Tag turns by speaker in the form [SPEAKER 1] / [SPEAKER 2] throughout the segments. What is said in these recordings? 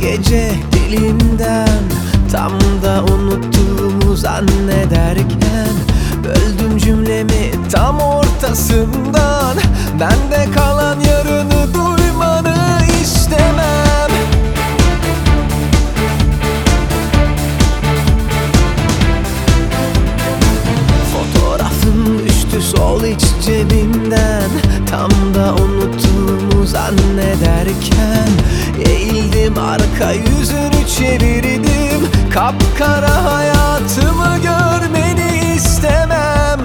[SPEAKER 1] gece dilimden, tam da unuttuğumu zannederken böldüm cümlemi tam ortasından. Bende kalan yarını duymanı istemem. Fotoğrafın düştü sol iç cebimden, tam da unuttuğumu zannederken eğildim, arka yüzünü çevirdim. Kapkara hayatımı görmeni istemem.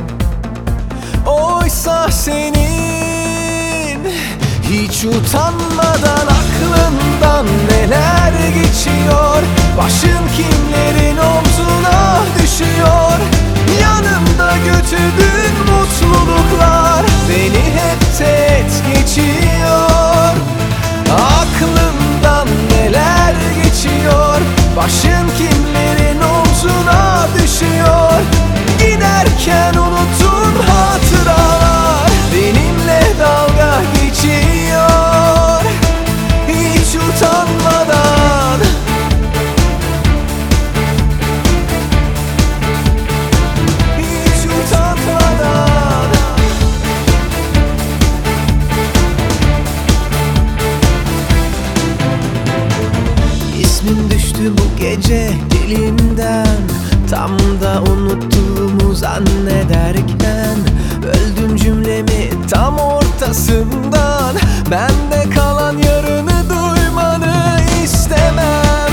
[SPEAKER 1] Oysa senin hiç utanmadan aklından neler geçiyor. Başın kimlerin omzuna düşüyor. Yanımda götürdüğün mutluluklar beni hep tet geçiyor. Aklımdan neler geçiyor. Başın kimlerin omzuna düşüyor. Giderken unuttum hatıralar benimle dalga geçiyor. Hiç utanmadan, hiç utanmadan. İsmin düştü bu gece dilimden, tam da unuttuğumu zannederken böldüm cümlemi tam ortasından. Bende kalan yarını duymanı istemem.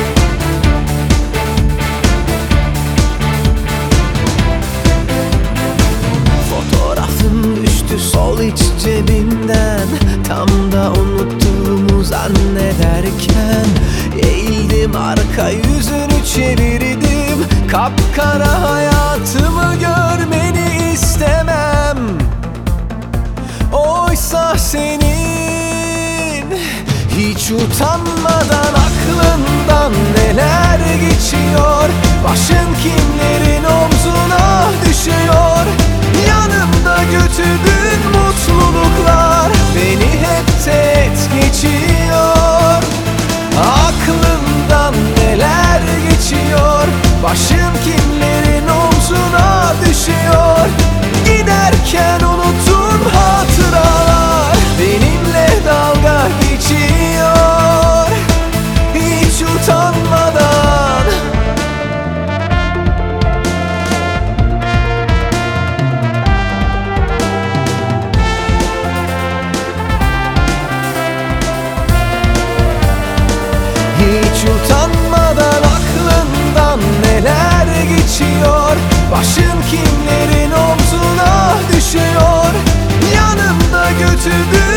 [SPEAKER 1] Fotoğrafın düştü sol iç cebimden, tam da unuttuğumu zannederken eğildim, arka yüzünü çevirdim. Kapkara hayatımı görmeni istemem. Oysa senin hiç utanmadan aklından neler geçiyor. Başın kimlerin omzuna düşüyor. Yanımda götürdüğün mutluluklar beni hep tet geçiyor. Aklımdan neler geçiyor. Başım kimlerin omzuna düşüyor. Giderken unuttum hatıralar benimle dalga geçiyor. Hiç utanmadan, hiç utanmadan aklından neler geçiyor. Başın kimlerin omzuna düşüyor. Yanımda götürdüğün